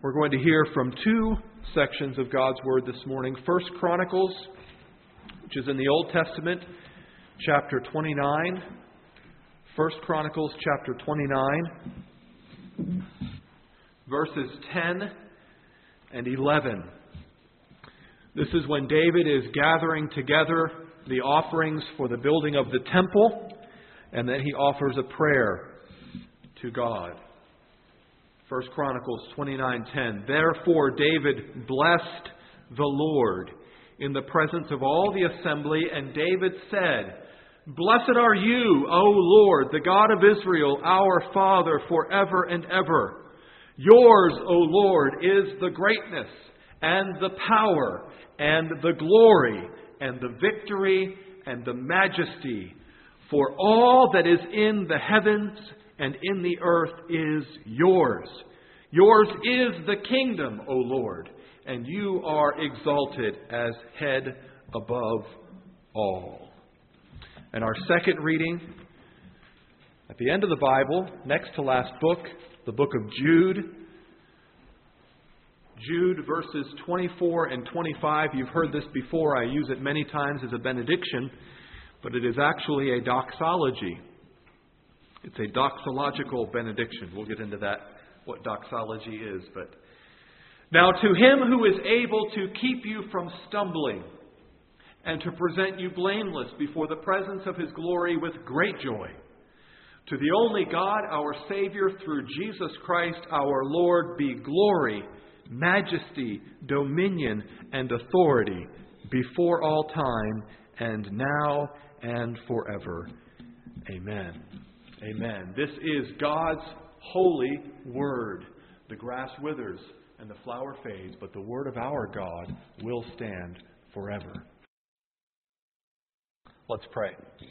We're going to hear from two sections of God's Word this morning. First Chronicles, which is in the Old Testament, chapter 29. First Chronicles, chapter 29, verses 10 and 11. This is when David is gathering together the offerings for the building of the temple, and then he offers a prayer to God. 1 Chronicles 29:10. Therefore David blessed the Lord in the presence of all the assembly, and David said, Blessed are you, O Lord, the God of Israel, our Father, forever and ever. Yours, O Lord, is the greatness and the power and the glory and the victory and the majesty. For all that is in the heavens and in the earth is yours. Yours is the kingdom, O Lord, and you are exalted as head above all. And our second reading, at the end of the Bible, next to last book, the book of Jude. Jude verses 24 and 25. You've heard this before. I use it many times as a benediction, but it is actually a doxology. It's a doxological benediction. We'll get into that, what doxology is. But now to him who is able to keep you from stumbling and to present you blameless before the presence of His glory with great joy, to the only God, our Savior, through Jesus Christ our Lord, be glory, majesty, dominion, and authority before all time and now and forever. Amen. Amen. This is God's holy word. The grass withers and the flower fades, but the word of our God will stand forever. Let's pray.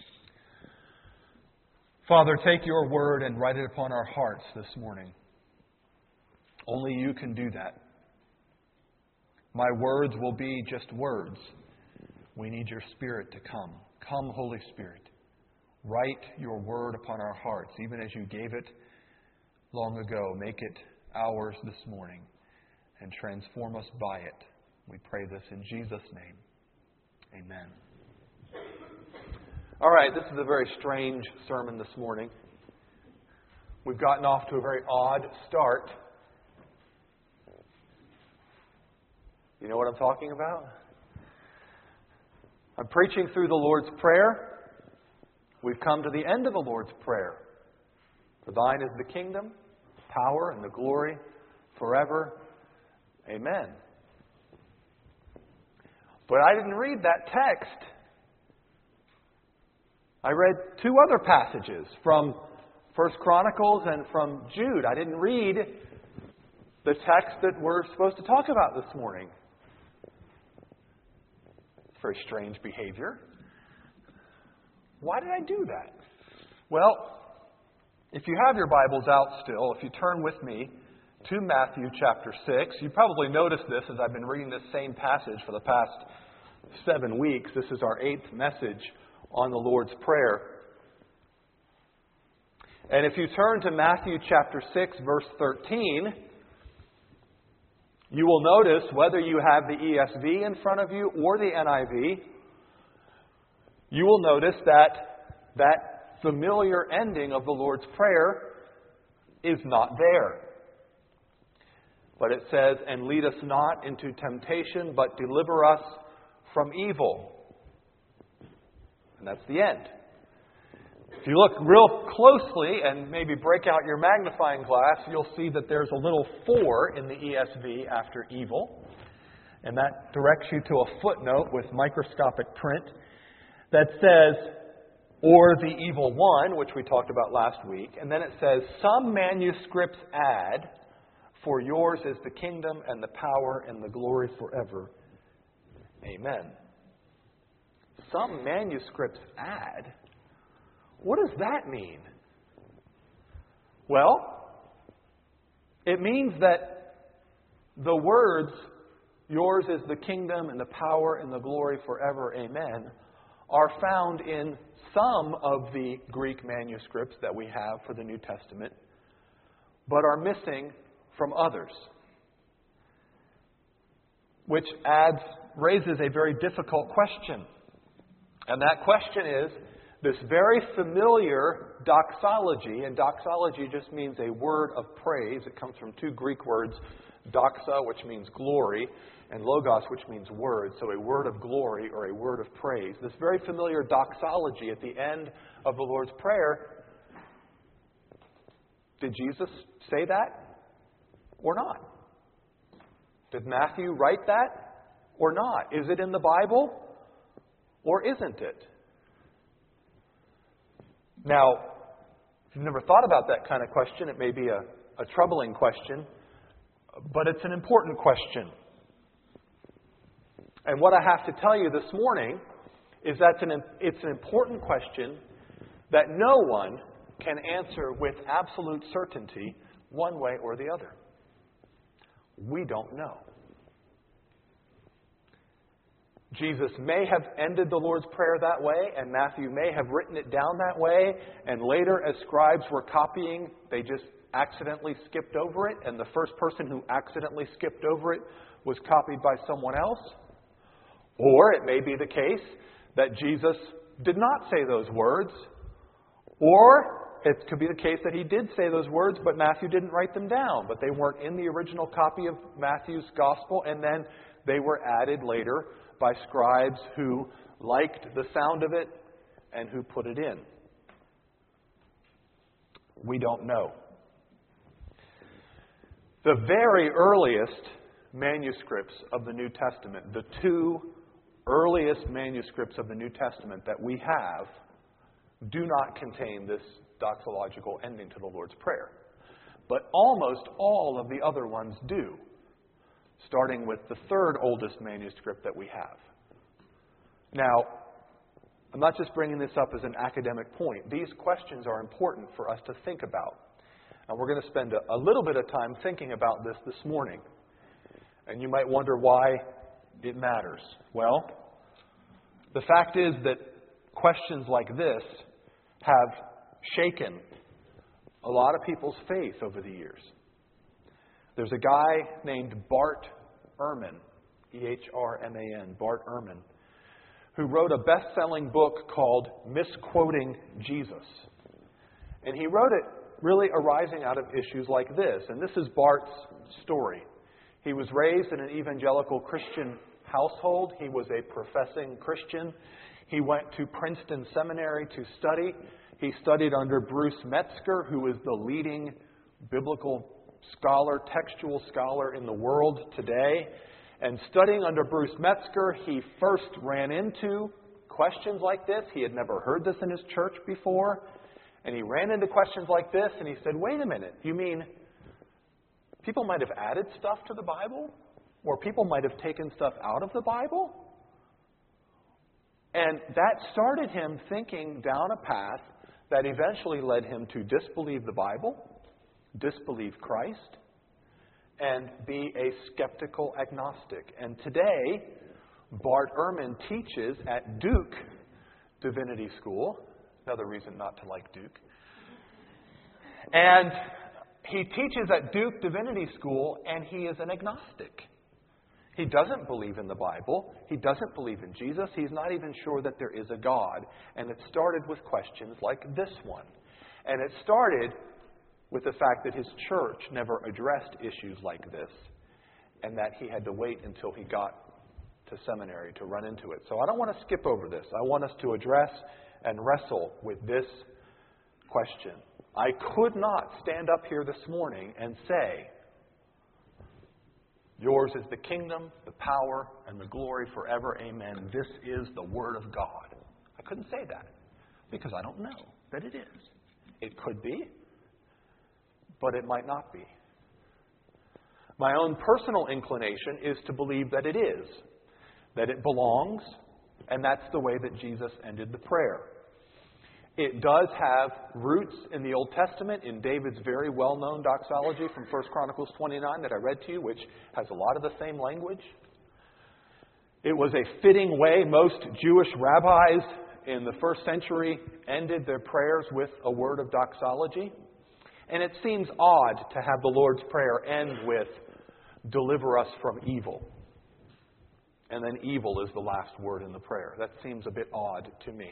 Father, take your word and write it upon our hearts this morning. Only you can do that. My words will be just words. We need your Spirit to come. Come, Holy Spirit. Write your word upon our hearts, even as you gave it long ago. Make it ours this morning and transform us by it. We pray this in Jesus' name. Amen. All right, this is a very strange sermon this morning. We've gotten off to a very odd start. You know what I'm talking about? I'm preaching through the Lord's Prayer. We've come to the end of the Lord's Prayer. For thine is the kingdom, power, and the glory forever. Amen. But I didn't read that text. I read two other passages from 1 Chronicles and from Jude. I didn't read the text that we're supposed to talk about this morning. It's very strange behavior. Why did I do that? Well, if you have your Bibles out still, if you turn with me to Matthew chapter 6, you probably noticed this as I've been reading this same passage for the past 7 weeks. This is our 8th message on the Lord's Prayer. And if you turn to Matthew chapter 6, verse 13, you will notice, whether you have the ESV in front of you or the NIV, you will notice that familiar ending of the Lord's Prayer is not there. But it says, and lead us not into temptation, but deliver us from evil. And that's the end. If you look real closely and maybe break out your magnifying glass, you'll see that there's a little 4 in the ESV after evil. And that directs you to a footnote with microscopic print that says, or the evil one, which we talked about last week. And then it says, some manuscripts add, for yours is the kingdom and the power and the glory forever. Amen. Some manuscripts add. What does that mean? Well, it means that the words, yours is the kingdom and the power and the glory forever, amen, are found in some of the Greek manuscripts that we have for the New Testament, but are missing from others. which raises a very difficult question. And that question is this very familiar doxology, and doxology just means a word of praise. It comes from two Greek words, doxa, which means glory, and logos, which means word. So a word of glory or a word of praise. This very familiar doxology at the end of the Lord's Prayer, did Jesus say that or not? Did Matthew write that or not? Is it in the Bible or isn't it? Now, if you've never thought about that kind of question, it may be a troubling question, but it's an important question. And what I have to tell you this morning is that it's an important question that no one can answer with absolute certainty one way or the other. We don't know. Jesus may have ended the Lord's Prayer that way, and Matthew may have written it down that way, and later as scribes were copying, they just accidentally skipped over it, and the first person who accidentally skipped over it was copied by someone else. Or it may be the case that Jesus did not say those words, or it could be the case that he did say those words, but Matthew didn't write them down, but they weren't in the original copy of Matthew's Gospel, and then they were added later by scribes who liked the sound of it and who put it in. We don't know. The very earliest manuscripts of the New Testament, the two earliest manuscripts of the New Testament that we have, do not contain this doxological ending to the Lord's Prayer. But almost all of the other ones do, starting with the third oldest manuscript that we have. Now, I'm not just bringing this up as an academic point. These questions are important for us to think about. And we're going to spend a little bit of time thinking about this morning. And you might wonder why it matters. Well, the fact is that questions like this have shaken a lot of people's faith over the years. There's a guy named Bart Ehrman, E-H-R-M-A-N, Bart Ehrman, who wrote a best-selling book called Misquoting Jesus. And he wrote it really arising out of issues like this. And this is Bart's story. He was raised in an evangelical Christian household. He was a professing Christian. He went to Princeton Seminary to study. He studied under Bruce Metzger, who is the leading biblical scholar, textual scholar in the world today. And studying under Bruce Metzger, he first ran into questions like this. He had never heard this in his church before. And he ran into questions like this, and he said, wait a minute, you mean people might have added stuff to the Bible? Or people might have taken stuff out of the Bible? And that started him thinking down a path that eventually led him to disbelieve the Bible, disbelieve Christ, and be a skeptical agnostic. And today, Bart Ehrman teaches at Duke Divinity School. Another reason not to like Duke. And he teaches at Duke Divinity School, and he is an agnostic. He doesn't believe in the Bible. He doesn't believe in Jesus. He's not even sure that there is a God. And it started with questions like this one. And it started with the fact that his church never addressed issues like this, and that he had to wait until he got to seminary to run into it. So I don't want to skip over this. I want us to address and wrestle with this question. I could not stand up here this morning and say, yours is the kingdom, the power, and the glory forever. Amen. This is the Word of God. I couldn't say that because I don't know that it is. It could be, but it might not be. My own personal inclination is to believe that it is, that it belongs, and that's the way that Jesus ended the prayer. It does have roots in the Old Testament, in David's very well-known doxology from 1 Chronicles 29 that I read to you, which has a lot of the same language. It was a fitting way most Jewish rabbis in the first century ended their prayers with a word of doxology. And it seems odd to have the Lord's Prayer end with, "Deliver us from evil." and then evil is the last word in the prayer. That seems a bit odd to me.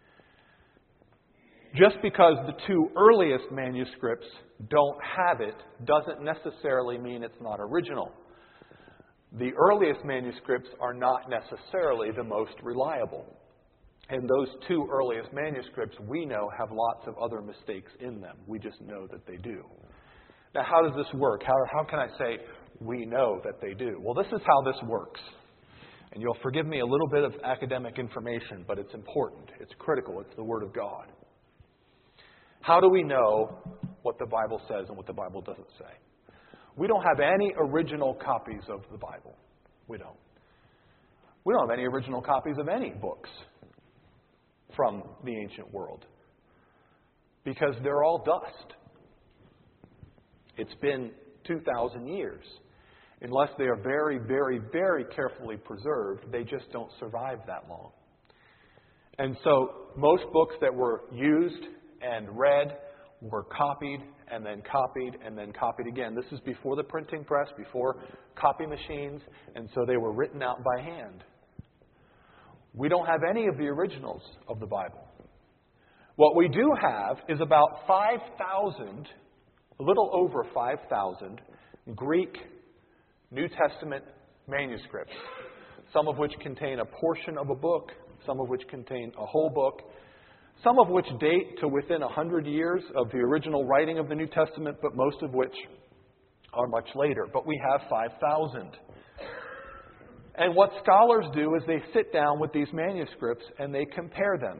Just because the two earliest manuscripts don't have it doesn't necessarily mean it's not original. The earliest manuscripts are not necessarily the most reliable. And those two earliest manuscripts, we know, have lots of other mistakes in them. We just know that they do. Now, how does this work? How can I say we know that they do? Well, this is how this works. And you'll forgive me a little bit of academic information, but it's important. It's critical. It's the Word of God. How do we know what the Bible says and what the Bible doesn't say? We don't have any original copies of the Bible. We don't. We don't have any original copies of any books from the ancient world because they're all dust. It's been 2,000 years. Unless they are very, very, very carefully preserved, they just don't survive that long. And so most books that were used and read were copied and then copied and then copied again. This is before the printing press, before copy machines, and so they were written out by hand. We don't have any of the originals of the Bible. What we do have is about 5,000, a little over 5,000 Greek New Testament manuscripts, some of which contain a portion of a book, some of which contain a whole book, some of which date to within 100 years of the original writing of the New Testament, but most of which are much later. But we have 5,000. And what scholars do is they sit down with these manuscripts and they compare them.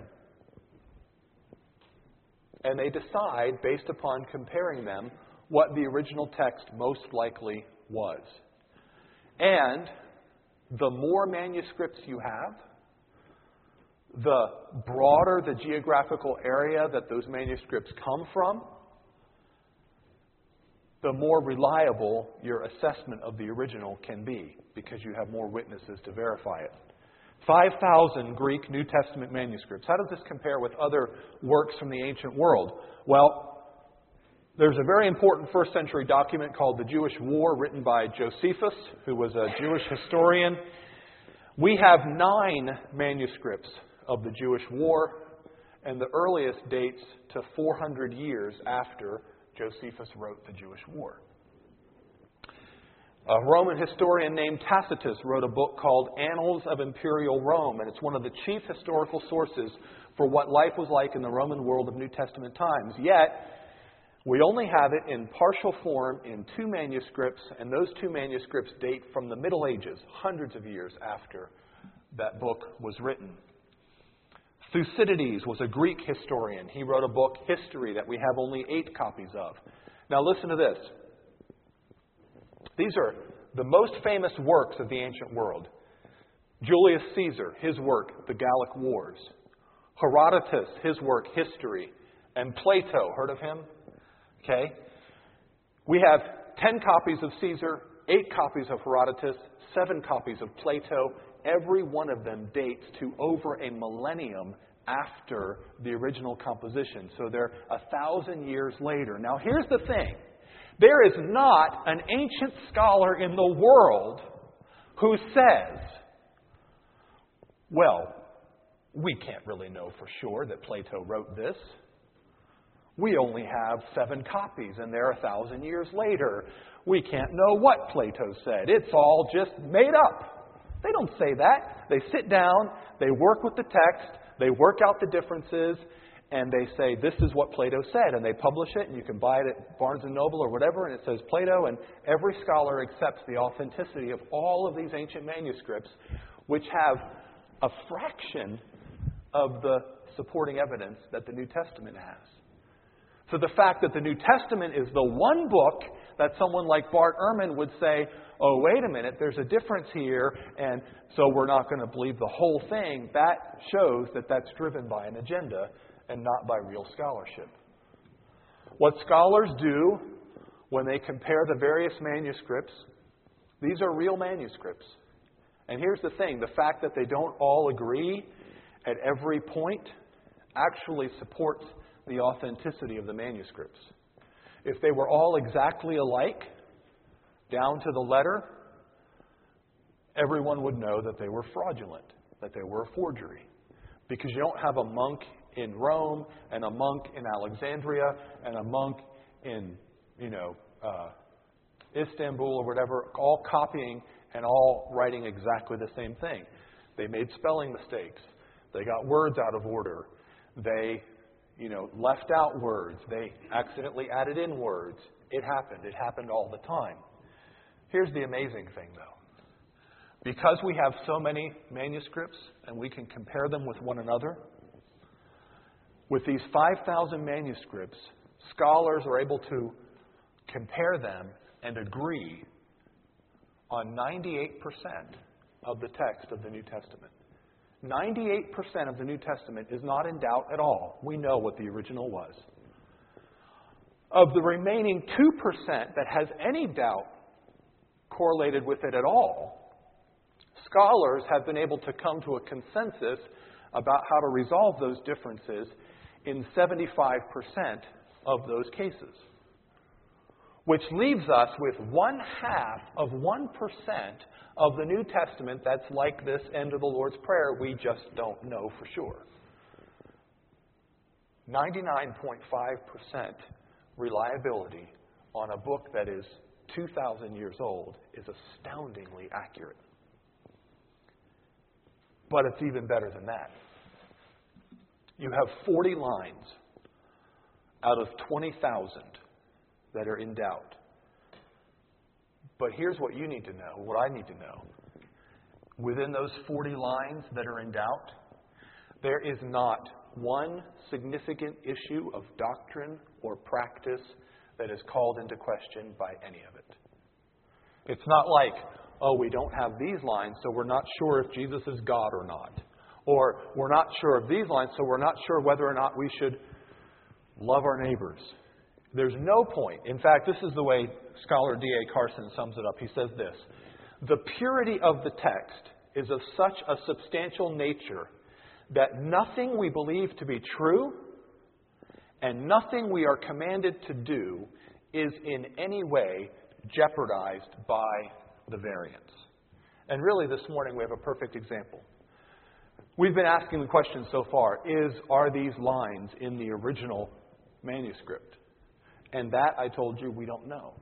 And they decide, based upon comparing them, what the original text most likely was. And the more manuscripts you have, the broader the geographical area that those manuscripts come from, the more reliable your assessment of the original can be, because you have more witnesses to verify it. 5,000 Greek New Testament manuscripts. How does this compare with other works from the ancient world? Well, there's a very important first century document called the Jewish War, written by Josephus, who was a Jewish historian. We have 9 manuscripts of the Jewish War, and the earliest dates to 400 years after Josephus wrote the Jewish War. A Roman historian named Tacitus wrote a book called Annals of Imperial Rome, and it's one of the chief historical sources for what life was like in the Roman world of New Testament times. Yet, we only have it in partial form in 2 manuscripts, and those 2 manuscripts date from the Middle Ages, hundreds of years after that book was written. Thucydides was a Greek historian. He wrote a book, History, that we have only 8 copies of. Now listen to this. These are the most famous works of the ancient world. Julius Caesar, his work, The Gallic Wars. Herodotus, his work, History. And Plato, heard of him? Okay. We have 10 copies of Caesar, 8 copies of Herodotus, 7 copies of Plato. Every one of them dates to over a millennium after the original composition. So they're 1,000 years later. Now here's the thing. There is not an ancient scholar in the world who says, well, we can't really know for sure that Plato wrote this. We only have 7 copies, and they're 1,000 years later. We can't know what Plato said. It's all just made up. They don't say that. They sit down, they work with the text, they work out the differences, and they say, this is what Plato said. And they publish it, and you can buy it at Barnes & Noble or whatever, and it says Plato, and every scholar accepts the authenticity of all of these ancient manuscripts, which have a fraction of the supporting evidence that the New Testament has. So the fact that the New Testament is the one book that someone like Bart Ehrman would say, oh, wait a minute, there's a difference here, and so we're not going to believe the whole thing, that shows that that's driven by an agenda and not by real scholarship. What scholars do when they compare the various manuscripts, these are real manuscripts. And here's the thing, the fact that they don't all agree at every point actually supports the authenticity of the manuscripts. If they were all exactly alike, down to the letter, everyone would know that they were fraudulent, that they were a forgery. Because you don't have a monk in Rome and a monk in Alexandria and a monk in, Istanbul or whatever, all copying and all writing exactly the same thing. They made spelling mistakes. They got words out of order. They, left out words. They accidentally added in words. It happened. It happened all the time. Here's the amazing thing, though. Because we have so many manuscripts and we can compare them with one another, with these 5,000 manuscripts, scholars are able to compare them and agree on 98% of the text of the New Testament. 98% of the New Testament is not in doubt at all. We know what the original was. Of the remaining 2% that has any doubt correlated with it at all, scholars have been able to come to a consensus about how to resolve those differences in 75% of those cases. Which leaves us with 0.5% of the New Testament that's like this end of the Lord's Prayer. We just don't know for sure. 99.5% reliability on a book that is 2,000 years old is astoundingly accurate. But it's even better than that. You have 40 lines out of 20,000 that are in doubt. But here's what you need to know, what I need to know. Within those 40 lines that are in doubt, there is not one significant issue of doctrine or practice that is called into question by any of it. It's not like, we don't have these lines, so we're not sure if Jesus is God or not. Or we're not sure of these lines, so we're not sure whether or not we should love our neighbors. There's no point. In fact, this is the way scholar D.A. Carson sums it up. He says this: the purity of the text is of such a substantial nature that nothing we believe to be true and nothing we are commanded to do is in any way jeopardized by the variance. And really this morning we have a perfect example. We've been asking the question so far, are these lines in the original manuscript? And that, I told you, we don't know.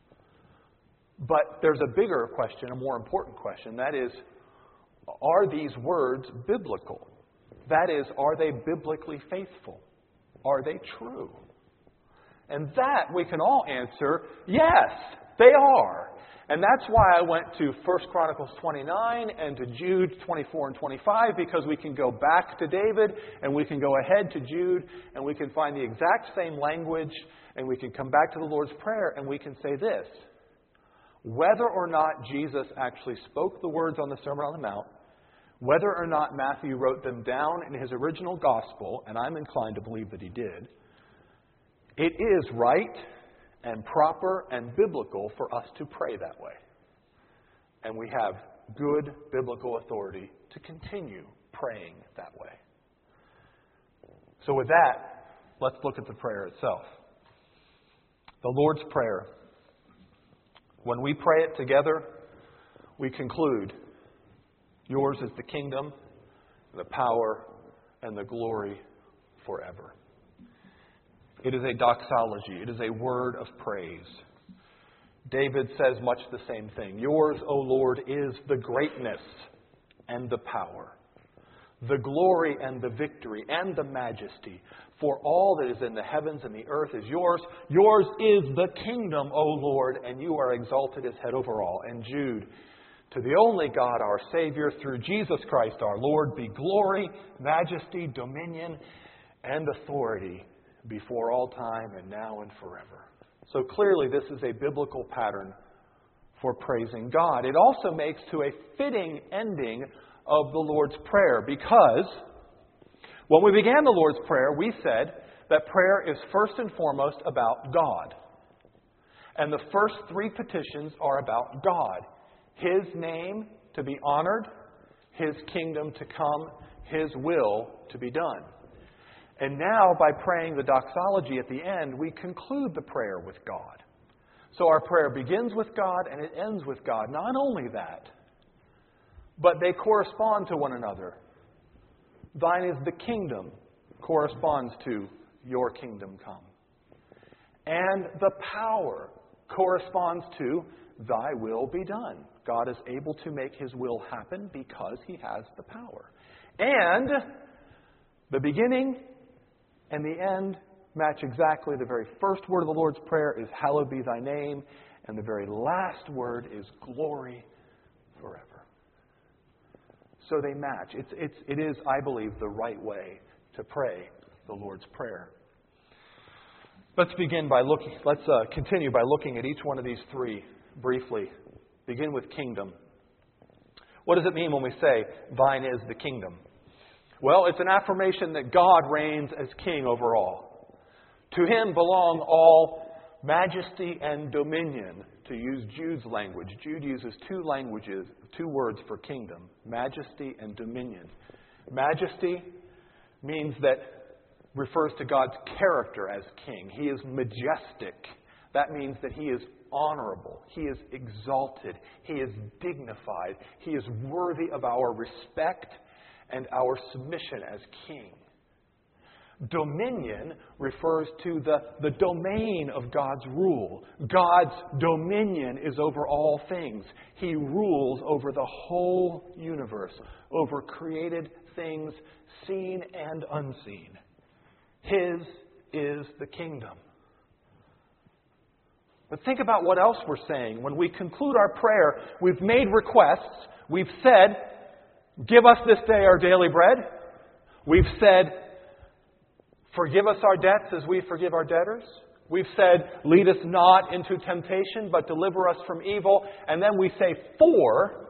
But there's a bigger question, a more important question. That is, are these words biblical? That is, are they biblically faithful? Are they true? And that we can all answer, yes, they are. And that's why I went to 1 Chronicles 29 and to Jude 24 and 25, because we can go back to David and we can go ahead to Jude and we can find the exact same language and we can come back to the Lord's Prayer and we can say this: whether or not Jesus actually spoke the words on the Sermon on the Mount, whether or not Matthew wrote them down in his original gospel, and I'm inclined to believe that he did, it is right and proper and biblical for us to pray that way. And we have good biblical authority to continue praying that way. So with that, let's look at the prayer itself. The Lord's Prayer. When we pray it together, we conclude, yours is the kingdom, the power, and the glory forever. It is a doxology. It is a word of praise. David says much the same thing. Yours, O Lord, is the greatness and the power, the glory and the victory and the majesty. For all that is in the heavens and the earth is yours. Yours is the kingdom, O Lord, and you are exalted as head over all. And Jude, to the only God, our Savior, through Jesus Christ our Lord, be glory, majesty, dominion, and authority before all time and now and forever. So clearly this is a biblical pattern for praising God. It also makes to a fitting ending of the Lord's Prayer, because when we began the Lord's Prayer, we said that prayer is first and foremost about God. And the first three petitions are about God. His name to be honored, His kingdom to come, His will to be done. And now, by praying the doxology at the end, we conclude the prayer with God. So our prayer begins with God and it ends with God. Not only that, but they correspond to one another. Thine is the kingdom corresponds to your kingdom come. And the power corresponds to thy will be done. God is able to make his will happen because he has the power. And the beginning and the end match exactly. The very first word of the Lord's Prayer is, hallowed be thy name. And the very last word is glory forever. So they match. It is, I believe, the right way to pray the Lord's Prayer. Let's continue by looking at each one of these three briefly. Begin with kingdom. What does it mean when we say, thine is the kingdom? Well, it's an affirmation that God reigns as king over all. To him belong all majesty and dominion, to use Jude's language. Jude uses two words for kingdom, majesty and dominion. Majesty refers to God's character as king. He is majestic. That means that he is honorable. He is exalted. He is dignified. He is worthy of our respect and our submission as king. Dominion refers to the domain of God's rule. God's dominion is over all things. He rules over the whole universe, over created things seen and unseen. His is the kingdom. But think about what else we're saying. When we conclude our prayer, we've made requests. We've said, give us this day our daily bread. We've said, forgive us our debts as we forgive our debtors. We've said, lead us not into temptation, but deliver us from evil. And then we say, for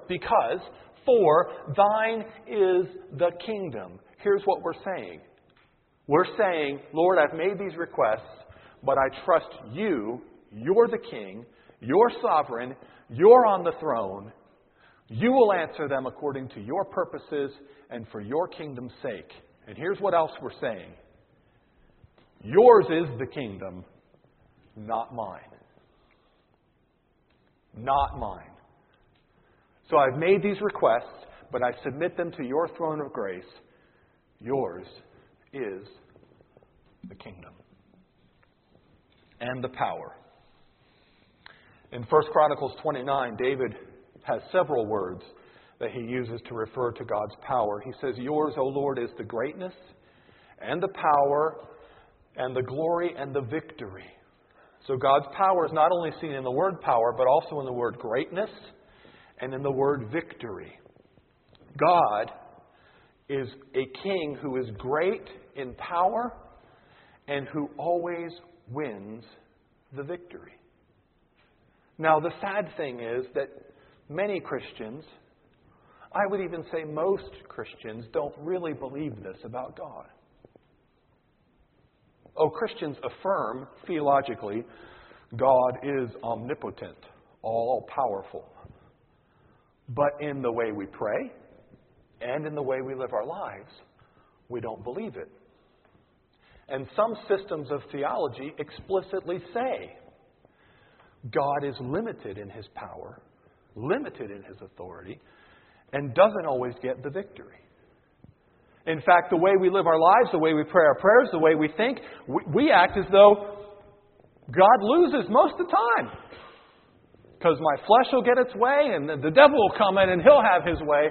thine is the kingdom. Here's what we're saying. We're saying, Lord, I've made these requests, but I trust you. You're the king. You're sovereign. You're on the throne. You will answer them according to your purposes and for your kingdom's sake. And here's what else we're saying. Yours is the kingdom, not mine. Not mine. So I've made these requests, but I submit them to your throne of grace. Yours is the kingdom and the power. In 1 Chronicles 29, David has several words that he uses to refer to God's power. He says, yours, O Lord, is the greatness and the power and the glory and the victory. So God's power is not only seen in the word power, but also in the word greatness and in the word victory. God is a king who is great in power and who always wins the victory. Now, the sad thing is that many Christians, I would even say most Christians, don't really believe this about God. Oh, Christians affirm theologically God is omnipotent, all-powerful. But in the way we pray and in the way we live our lives, we don't believe it. And some systems of theology explicitly say God is limited in his power, limited in his authority, and doesn't always get the victory. In fact, the way we live our lives, the way we pray our prayers, the way we think, we act as though God loses most of the time. Because my flesh will get its way and the devil will come in and he'll have his way.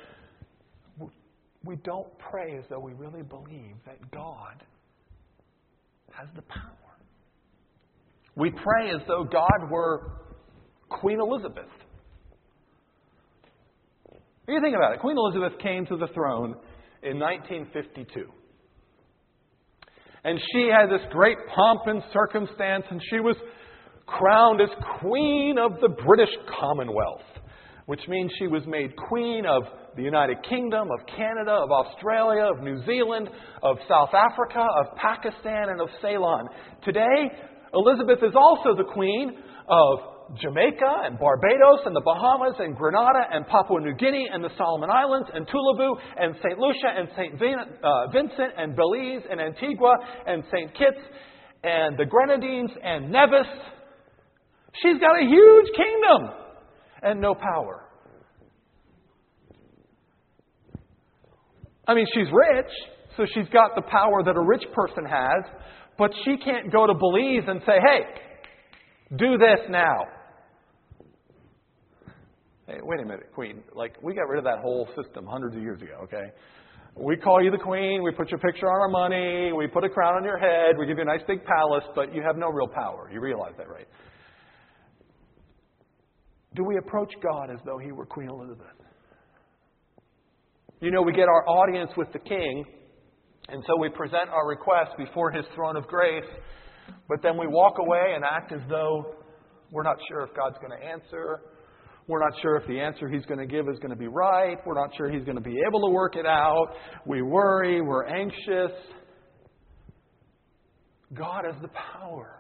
We don't pray as though we really believe that God has the power. We pray as though God were Queen Elizabeth. What do you think about it? Queen Elizabeth came to the throne in 1952. And she had this great pomp and circumstance, and she was crowned as Queen of the British Commonwealth, which means she was made Queen of the United Kingdom, of Canada, of Australia, of New Zealand, of South Africa, of Pakistan, and of Ceylon. Today, Elizabeth is also the Queen of Jamaica and Barbados and the Bahamas and Grenada and Papua New Guinea and the Solomon Islands and Tuvalu and St. Lucia and St. Vincent and Belize and Antigua and St. Kitts and the Grenadines and Nevis. She's got a huge kingdom and no power. I mean, she's rich, so she's got the power that a rich person has, but she can't go to Belize and say, hey, do this now. Hey, wait a minute, Queen. Like, we got rid of that whole system hundreds of years ago, okay? We call you the Queen, we put your picture on our money, we put a crown on your head, we give you a nice big palace, but you have no real power. You realize that, right? Do we approach God as though He were Queen Elizabeth? You know, we get our audience with the King, and so we present our request before His throne of grace, but then we walk away and act as though we're not sure if God's going to answer. We're not sure if the answer He's going to give is going to be right. We're not sure He's going to be able to work it out. We worry. We're anxious. God has the power.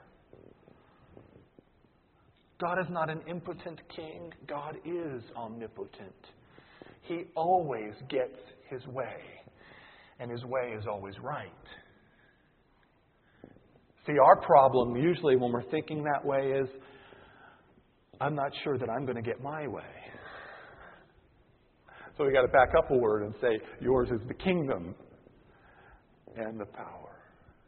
God is not an impotent king. God is omnipotent. He always gets His way, and His way is always right. See, our problem usually when we're thinking that way is, I'm not sure that I'm going to get my way. So we got to back up a word and say, yours is the kingdom and the power.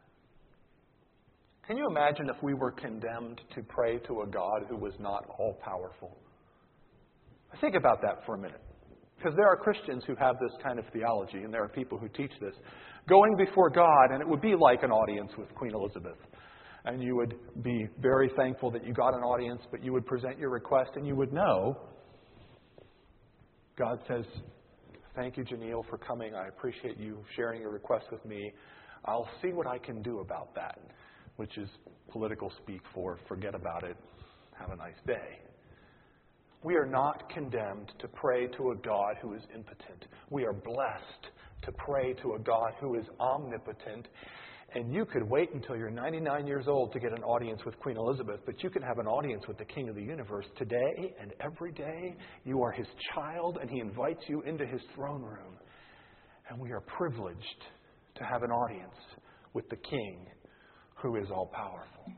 Can you imagine if we were condemned to pray to a God who was not all-powerful? Think about that for a minute. Because there are Christians who have this kind of theology, and there are people who teach this. Going before God, and it would be like an audience with Queen Elizabeth. And you would be very thankful that you got an audience, but you would present your request, and you would know, God says, thank you, Janelle, for coming. I appreciate you sharing your request with me. I'll see what I can do about that, which is political speak for forget about it, have a nice day. We are not condemned to pray to a God who is impotent. We are blessed to pray to a God who is omnipotent. And you could wait until you're 99 years old to get an audience with Queen Elizabeth, but you can have an audience with the King of the universe today and every day. You are His child, and He invites you into His throne room. And we are privileged to have an audience with the King who is all-powerful.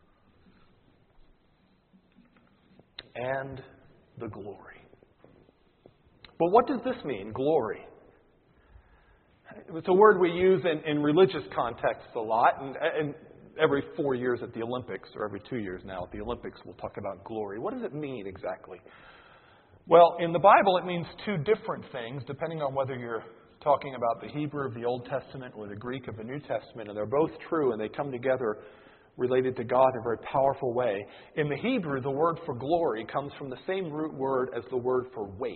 And the glory. But what does this mean, glory? It's a word we use in religious contexts a lot, and every 4 years at the Olympics, or every 2 years now at the Olympics, we'll talk about glory. What does it mean exactly? Well, in the Bible, it means two different things, depending on whether you're talking about the Hebrew of the Old Testament or the Greek of the New Testament, and they're both true, and they come together related to God in a very powerful way. In the Hebrew, the word for glory comes from the same root word as the word for weight.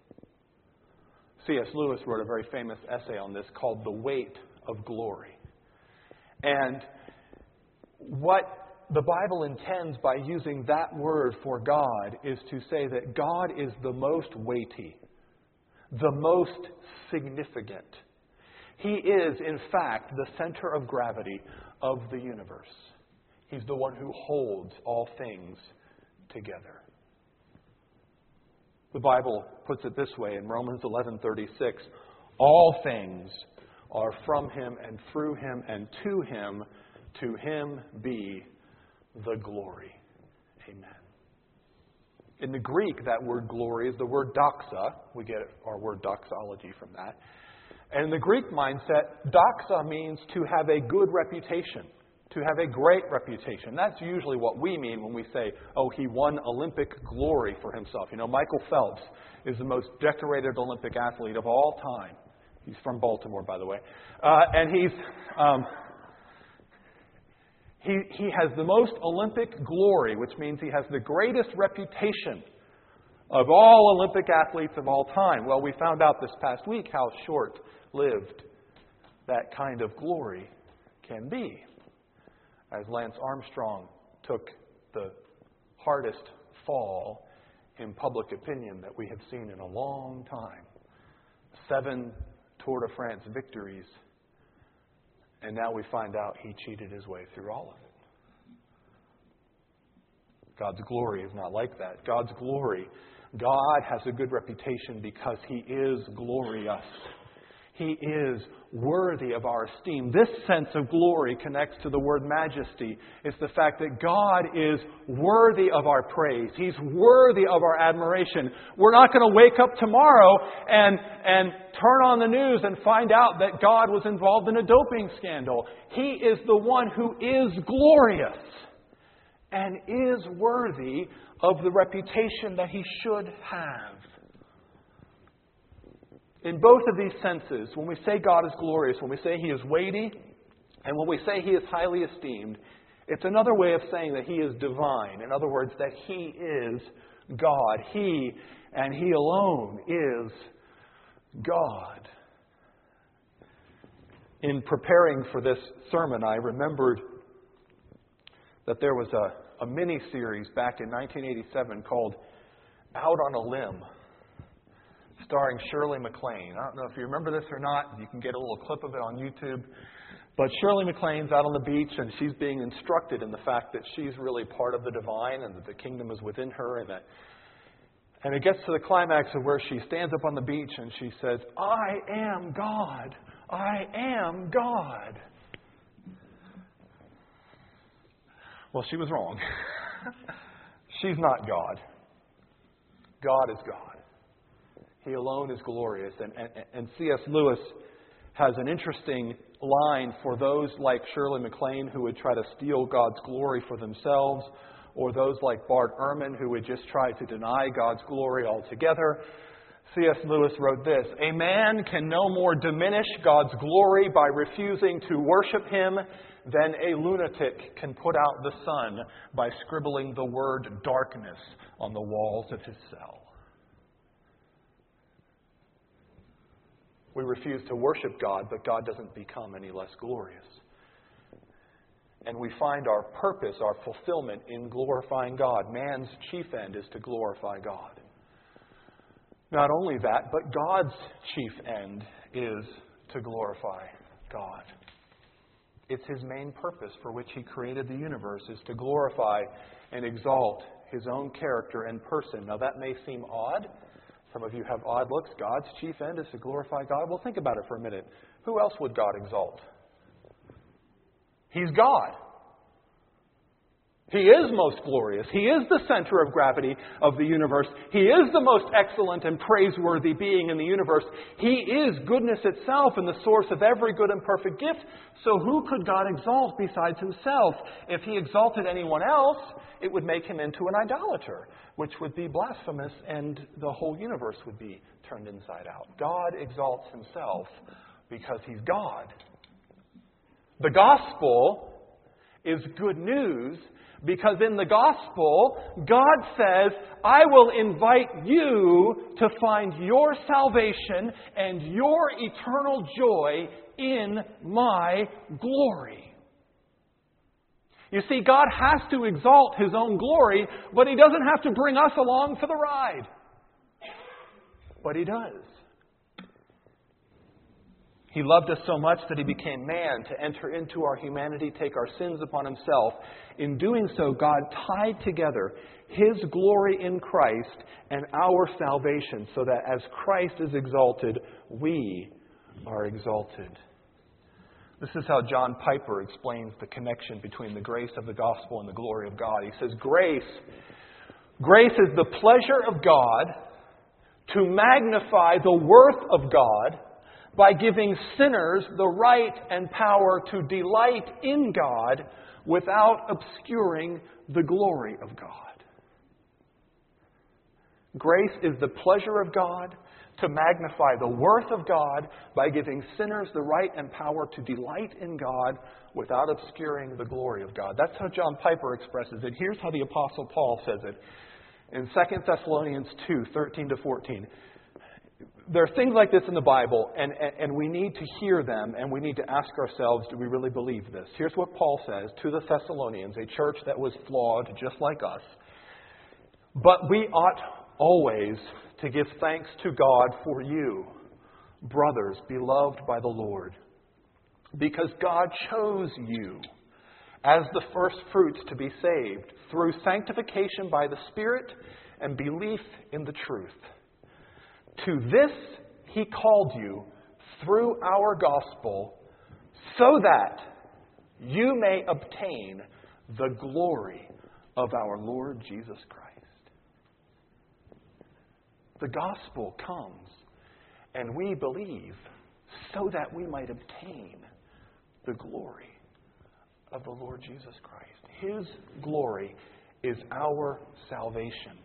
C.S. Lewis wrote a very famous essay on this called The Weight of Glory. And what the Bible intends by using that word for God is to say that God is the most weighty, the most significant. He is, in fact, the center of gravity of the universe. He's the one who holds all things together. The Bible puts it this way in Romans 11:36, all things are from Him and through Him and to Him be the glory. Amen. In the Greek, that word glory is the word doxa. We get our word doxology from that. And in the Greek mindset, doxa means to have a good reputation, to have a great reputation. That's usually what we mean when we say, oh, he won Olympic glory for himself. You know, Michael Phelps is the most decorated Olympic athlete of all time. He's from Baltimore, by the way. And he has the most Olympic glory, which means he has the greatest reputation of all Olympic athletes of all time. Well, we found out this past week how short-lived that kind of glory can be. As Lance Armstrong took the hardest fall in public opinion that we have seen in a long time. 7 Tour de France victories. And now we find out he cheated his way through all of it. God's glory is not like that. God's glory, God has a good reputation because He is glorious. He is worthy of our esteem. This sense of glory connects to the word majesty. It's the fact that God is worthy of our praise. He's worthy of our admiration. We're not going to wake up tomorrow and turn on the news and find out that God was involved in a doping scandal. He is the one who is glorious and is worthy of the reputation that He should have. In both of these senses, when we say God is glorious, when we say He is weighty, and when we say He is highly esteemed, it's another way of saying that He is divine. In other words, that He is God. He and He alone is God. In preparing for this sermon, I remembered that there was a mini-series back in 1987 called Out on a Limb, starring Shirley MacLaine. I don't know if you remember this or not. You can get a little clip of it on YouTube. But Shirley MacLaine's out on the beach, and she's being instructed in the fact that she's really part of the divine and that the kingdom is within her. And it gets to the climax of where she stands up on the beach and she says, "I am God. I am God." Well, she was wrong. She's not God. God is God. He alone is glorious. And C.S. Lewis has an interesting line for those like Shirley MacLaine who would try to steal God's glory for themselves, or those like Bart Ehrman who would just try to deny God's glory altogether. C.S. Lewis wrote this: "A man can no more diminish God's glory by refusing to worship Him than a lunatic can put out the sun by scribbling the word darkness on the walls of his cell." We refuse to worship God, but God doesn't become any less glorious. And we find our purpose, our fulfillment in glorifying God. Man's chief end is to glorify God. Not only that, but God's chief end is to glorify God. It's His main purpose for which He created the universe, is to glorify and exalt His own character and person. Now that may seem odd. Some of you have odd looks. God's chief end is to glorify God. Well, think about it for a minute. Who else would God exalt? He's God. He is most glorious. He is the center of gravity of the universe. He is the most excellent and praiseworthy being in the universe. He is goodness itself and the source of every good and perfect gift. So who could God exalt besides Himself? If He exalted anyone else, it would make Him into an idolater, which would be blasphemous, and the whole universe would be turned inside out. God exalts Himself because He's God. The gospel is good news because in the gospel, God says, "I will invite you to find your salvation and your eternal joy in my glory." You see, God has to exalt His own glory, but He doesn't have to bring us along for the ride. But He does. He loved us so much that He became man to enter into our humanity, take our sins upon Himself. In doing so, God tied together His glory in Christ and our salvation, so that as Christ is exalted, we are exalted. This is how John Piper explains the connection between the grace of the gospel and the glory of God. He says, Grace is the pleasure of God to magnify the worth of God by giving sinners the right and power to delight in God without obscuring the glory of God. Grace is the pleasure of God to magnify the worth of God by giving sinners the right and power to delight in God without obscuring the glory of God. That's how John Piper expresses it. Here's how the Apostle Paul says it in 2 Thessalonians 2, 13 to 14. There are things like this in the Bible, and we need to hear them, and we need to ask ourselves, do we really believe this? Here's what Paul says to the Thessalonians, a church that was flawed just like us. "But we ought always to give thanks to God for you, brothers, beloved by the Lord, because God chose you as the first fruits to be saved through sanctification by the Spirit and belief in the truth. To this He called you through our gospel, so that you may obtain the glory of our Lord Jesus Christ. The gospel comes, and we believe, so that we might obtain the glory of the Lord Jesus Christ. His glory is our salvation.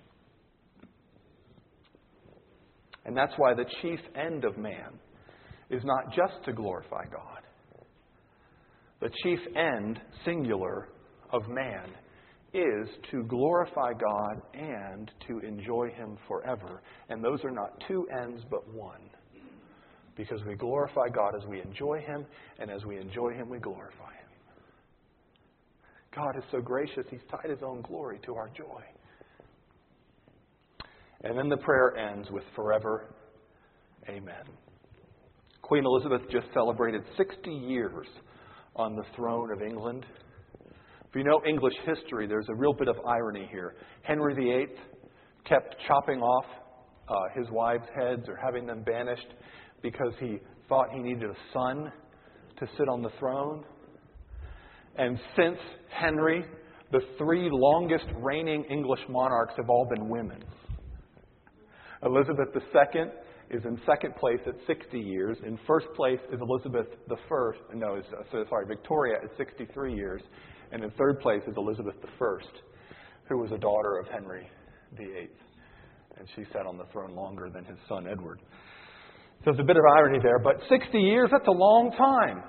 And that's why the chief end of man is not just to glorify God. The chief end, singular, of man is to glorify God and to enjoy Him forever. And those are not two ends, but one. Because we glorify God as we enjoy Him, and as we enjoy Him, we glorify Him. God is so gracious, He's tied His own glory to our joy. And then the prayer ends with forever, amen. Queen Elizabeth just celebrated 60 years on the throne of England. If you know English history, there's a real bit of irony here. Henry VIII kept chopping off his wives' heads or having them banished because he thought he needed a son to sit on the throne. And since Henry, the three longest reigning English monarchs have all been women. Elizabeth II is in second place at 60 years. In first place is Victoria at 63 years. And in third place is Elizabeth I, who was a daughter of Henry VIII. And she sat on the throne longer than his son Edward. So there's a bit of irony there. But 60 years, that's a long time.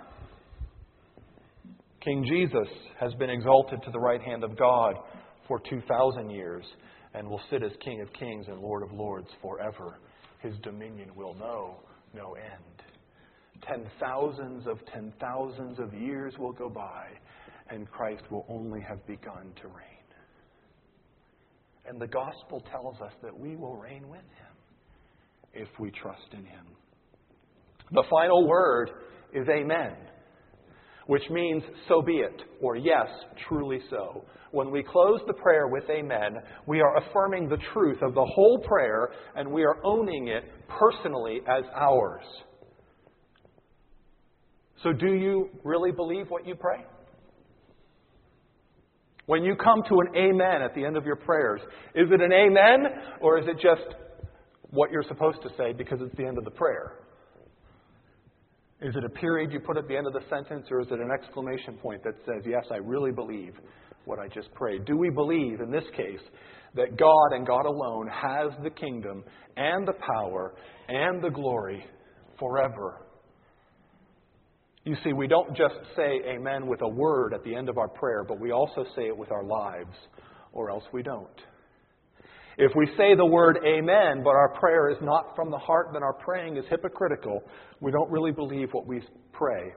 King Jesus has been exalted to the right hand of God for 2,000 years and will sit as King of Kings and Lord of Lords forever. His dominion will know no end. 10,000s of years will go by, and Christ will only have begun to reign. And the gospel tells us that we will reign with Him if we trust in Him. The final word is amen, which means so be it, or yes, truly so. When we close the prayer with amen, we are affirming the truth of the whole prayer, and we are owning it personally as ours. So do you really believe what you pray? When you come to an amen at the end of your prayers, is it an amen, or is it just what you're supposed to say because it's the end of the prayer? Is it a period you put at the end of the sentence, or is it an exclamation point that says, yes, I really believe what I just prayed? Do we believe, in this case, that God and God alone has the kingdom and the power and the glory forever? You see, we don't just say amen with a word at the end of our prayer, but we also say it with our lives, or else we don't. If we say the word amen, but our prayer is not from the heart, then our praying is hypocritical. We don't really believe what we pray.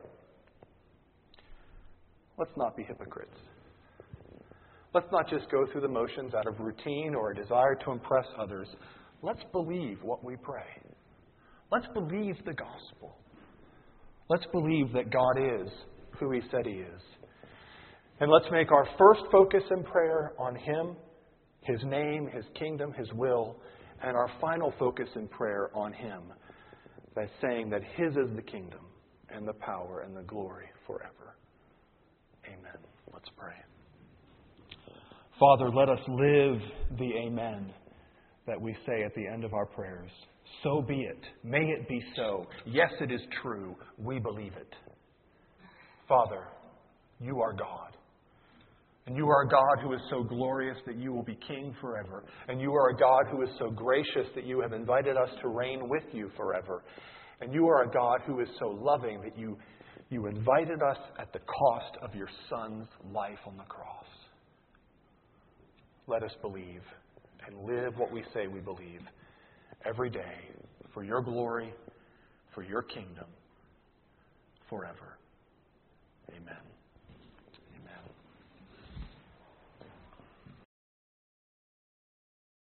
Let's not be hypocrites. Let's not just go through the motions out of routine or a desire to impress others. Let's believe what we pray. Let's believe the gospel. Let's believe that God is who He said He is. And let's make our first focus in prayer on Him, His name, His kingdom, His will, and our final focus in prayer on Him by saying that His is the kingdom and the power and the glory forever. Amen. Let's pray. Father, let us live the amen that we say at the end of our prayers. So be it. May it be so. Yes, it is true. We believe it. Father, You are God. And You are a God who is so glorious that You will be King forever. And You are a God who is so gracious that You have invited us to reign with You forever. And You are a God who is so loving that You invited us at the cost of Your Son's life on the cross. Let us believe and live what we say we believe every day for Your glory, for Your kingdom, forever. Amen.